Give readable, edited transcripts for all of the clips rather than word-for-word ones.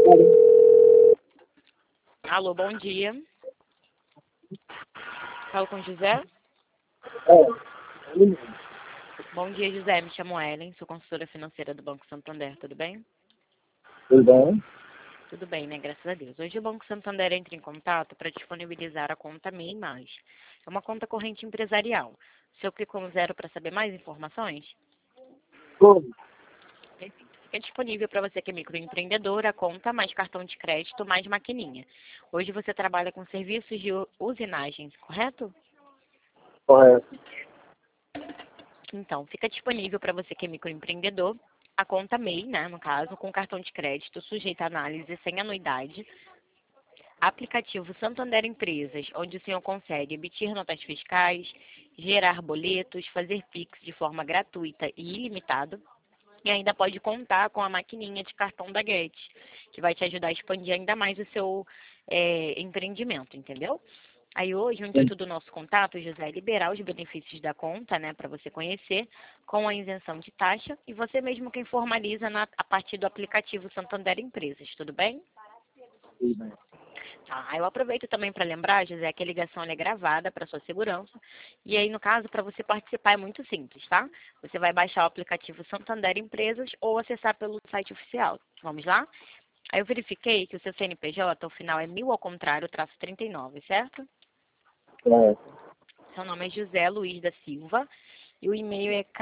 Alô, bom dia. Falo com o José? Bom dia, José. Me chamo Ellen, sou consultora financeira do Banco Santander, tudo bem? Tudo bem? Tudo bem, né? Graças a Deus. Hoje o Banco Santander entra em contato para disponibilizar a conta MEI+. É uma conta corrente empresarial. O senhor clicou no 0 para saber mais informações? Tudo. Fica disponível para você que é microempreendedor, a conta mais cartão de crédito mais maquininha. Hoje você trabalha com serviços de usinagem, correto? Correto. Então, fica disponível para você que é microempreendedor, a conta MEI, né, no caso, com cartão de crédito sujeito a análise sem anuidade, aplicativo Santander Empresas, onde o senhor consegue emitir notas fiscais, gerar boletos, fazer Pix de forma gratuita e ilimitada, e ainda pode contar com a maquininha de cartão da Get, que vai te ajudar a expandir ainda mais o seu empreendimento, entendeu? Aí hoje, o intuito do nosso contato, José, é liberar os benefícios da conta, né, para você conhecer, com a isenção de taxa, e você mesmo quem formaliza a partir do aplicativo Santander Empresas, tudo bem? Tudo bem. Tá, eu aproveito também para lembrar, José, que a ligação ela é gravada para sua segurança. E aí, no caso, para você participar é muito simples, tá? Você vai baixar o aplicativo Santander Empresas ou acessar pelo site oficial. Vamos lá? Aí eu verifiquei que o seu CNPJ, o final é 1000 ao contrário, traço 39, certo? Correto. Seu nome é José Luiz da Silva e o e-mail é,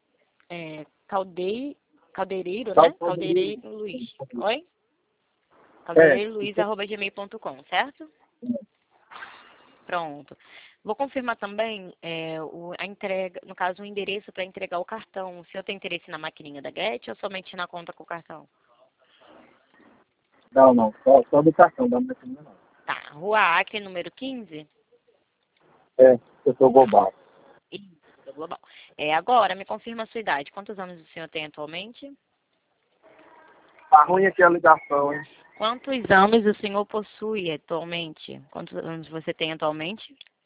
caldeireiro, né? Caldeireiro Luiz. Oi? caldeireiroluiz@gmail.com, certo? Pronto. Vou confirmar também a entrega, no caso, o endereço para entregar o cartão. O senhor tem interesse na maquininha da Get ou somente na conta com o cartão? Não. Só do cartão, da máquina não. Tá. Rua Acre, número 15? Eu sou global. Isso, global. Agora, me confirma a sua idade. Quantos anos o senhor tem atualmente? Tá ruim aqui a ligação, hein? Quantos anos o senhor possui atualmente? Quantos anos você tem atualmente?